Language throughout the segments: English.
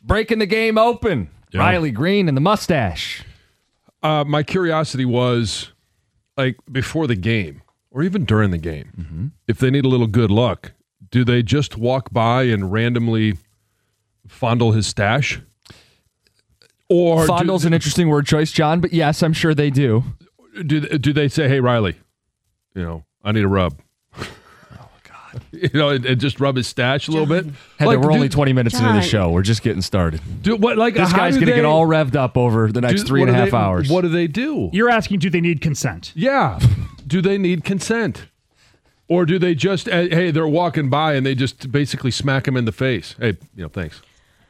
breaking the game open. Yeah. Riley Green and the mustache. My curiosity was, like, before the game or even during the game, if they need a little good luck, do they just walk by and randomly fondle his stash? Or Fondle's an interesting word choice, John, but yes, I'm sure they do. Do they say, hey, Riley, I need a rub? And just rub his stash a little bit. Heather, we're only 20 minutes into the show. We're just getting started. This guy's going to get all revved up over the next 3.5 hours. What do they do? You're asking, do they need consent? Yeah. Do they need consent? Or do they just, hey, they're walking by and they just basically smack him in the face? Hey, thanks.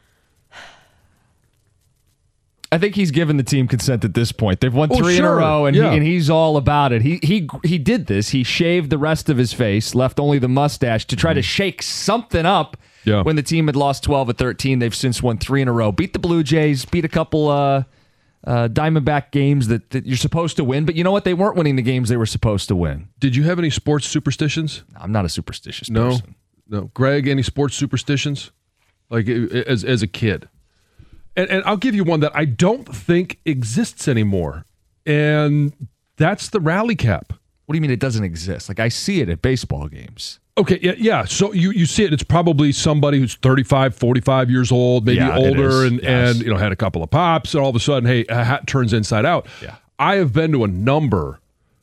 I think he's given the team consent at this point. They've won 3 in a row, and he's all about it. He did this. He shaved the rest of his face, left only the mustache to try to shake something up. Yeah. When the team had lost 12 of 13, they've since won 3 in a row. Beat the Blue Jays, beat a couple Diamondback games that you're supposed to win. But you know what? They weren't winning the games they were supposed to win. Did you have any sports superstitions? I'm not a superstitious person. No. Greg, any sports superstitions? Like as a kid? And I'll give you one that I don't think exists anymore, and that's the rally cap. What do you mean it doesn't exist? Like, I see it at baseball games. Okay, yeah. So you see it. It's probably somebody who's 35, 45 years old, maybe older, and had a couple of pops, and all of a sudden, hey, a hat turns inside out. Yeah. I have been to a number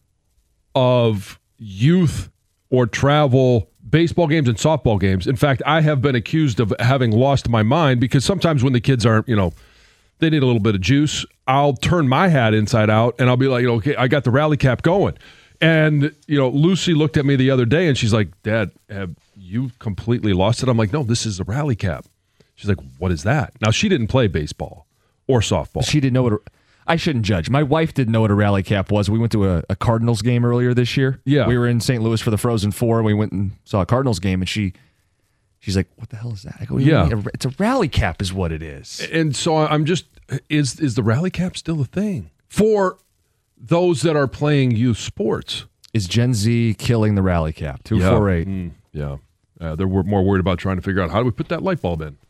of youth or travel baseball games and softball games. In fact, I have been accused of having lost my mind because sometimes when the kids aren't, they need a little bit of juice, I'll turn my hat inside out and I'll be like, okay, I got the rally cap going. And, Lucy looked at me the other day and she's like, Dad, have you completely lost it? I'm like, no, this is a rally cap. She's like, what is that? Now, she didn't play baseball or softball. She didn't know what I shouldn't judge. My wife didn't know what a rally cap was. We went to a Cardinals game earlier this year. Yeah. We were in St. Louis for the Frozen Four. We went and saw a Cardinals game, and she's like, what the hell is that? I go, yeah. It's a rally cap is what it is. And so I'm just, is the rally cap still a thing? For those that are playing youth sports. Is Gen Z killing the rally cap? 248. Yeah. They're more worried about trying to figure out how do we put that light bulb in.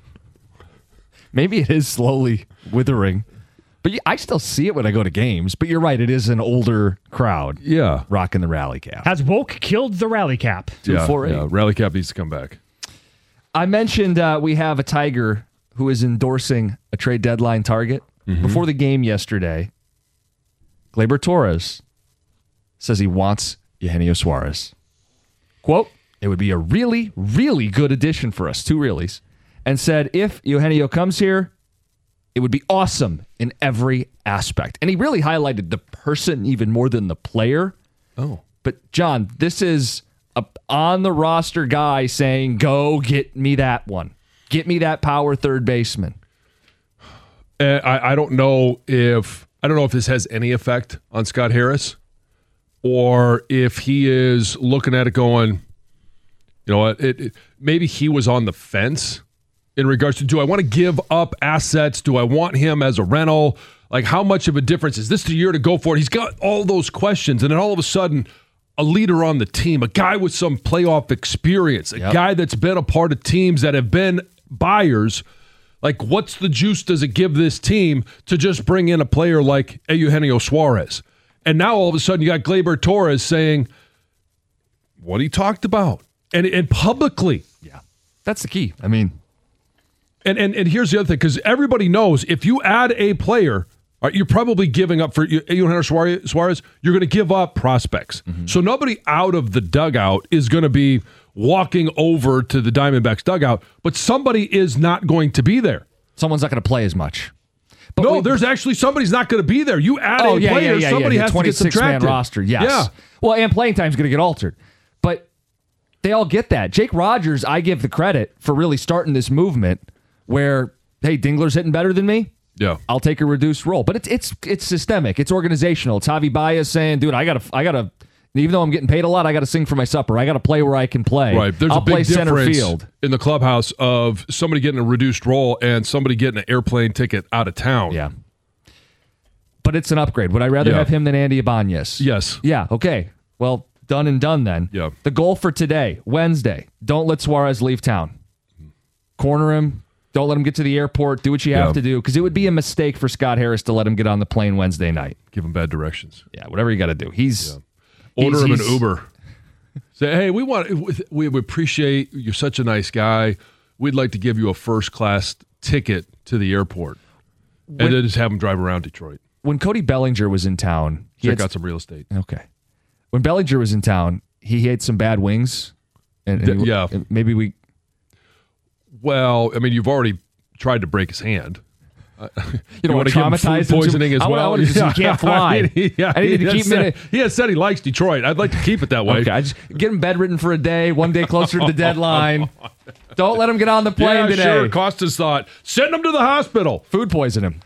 Maybe it is slowly withering. But I still see it when I go to games. But you're right, it is an older crowd. Yeah. Rocking the rally cap. Has woke killed the rally cap? 248. Yeah. Rally cap needs to come back. I mentioned we have a Tiger who is endorsing a trade deadline target. Before the game yesterday, Gleyber Torres says he wants Eugenio Suarez. Quote, it would be a really, really good addition for us. 2 reallys. And said, if Eugenio comes here, it would be awesome in every aspect. And he really highlighted the person even more than the player. Oh. But, John, this is a on-the-roster guy saying, go get me that one. Get me that power third baseman. I don't know if this has any effect on Scott Harris or if he is looking at it going, you know what, maybe he was on the fence in regards to, do I want to give up assets? Do I want him as a rental? Like, how much of a difference? Is this the year to go for it? He's got all those questions. And then all of a sudden, a leader on the team, a guy with some playoff experience, a guy that's been a part of teams that have been buyers. Like, what's the juice does it give this team to just bring in a player like Eugenio Suarez? And now all of a sudden you got Gleyber Torres saying what he talked about. And publicly. Yeah. That's the key. I mean. And here's the other thing, because everybody knows if you add a player, you're probably giving up for Eugenio Suarez, you're going to give up prospects. So nobody out of the dugout is going to be walking over to the Diamondbacks dugout, but somebody is not going to be there. Someone's not going to play as much. But there's actually somebody's not going to be there. You add a player, somebody has to get subtracted. 26-man roster, yes. Yeah. Well, and playing time's going to get altered. But they all get that. Jake Rogers, I give the credit for really starting this movement where, hey, Dingler's hitting better than me. Yeah, I'll take a reduced role. But it's systemic. It's organizational. It's Javi Baez saying, dude, I gotta. Even though I'm getting paid a lot, I got to sing for my supper. I got to play where I can play. Right. There's I'll a big play difference center field in the clubhouse of somebody getting a reduced role and somebody getting an airplane ticket out of town. Yeah. But it's an upgrade. Would I rather have him than Andy Ibanez? Yes. Yeah. Okay. Well, done and done then. Yeah. The goal for today, Wednesday, don't let Suarez leave town. Corner him, Don't let him get to the airport. Do what you have Yeah. to do. Because it would be a mistake for Scott Harris to let him get on the plane Wednesday night. Give him bad directions. Yeah, whatever you got to do. Order him an he's- Uber. Say, hey, we appreciate you're such a nice guy. We'd like to give you a first class ticket to the airport, and then just have him drive around Detroit. When Cody Bellinger was in town, Check out some real estate. Okay. When Bellinger was in town, he ate some bad wings. And Yeah. maybe we. Well, I mean, you've already tried to break his hand. You don't want to traumatize food poisoning him. as well. He can't fly. I need to keep him in he has said he likes Detroit. I'd like to keep it that way. Okay, I just get him bedridden for a day, one day closer to the deadline. Don't let him get on the plane Yeah, today. sure. Costas thought, send him to the hospital. Food poison him.